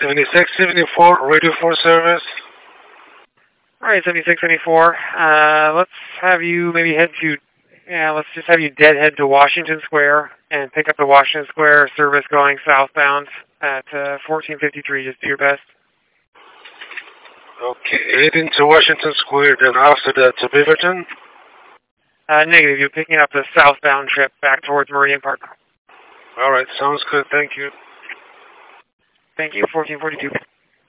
7674, radio for service. Alright, 7674. Let's have you maybe head to, let's just have you deadhead to Washington Square and pick up the Washington Square service going southbound at 1453. Just do your best. Okay, heading to Washington Square, then after that to Beaverton? Negative. You're picking up the southbound trip back towards Meridian Park. Alright, sounds good. Thank you. Thank you. 1442.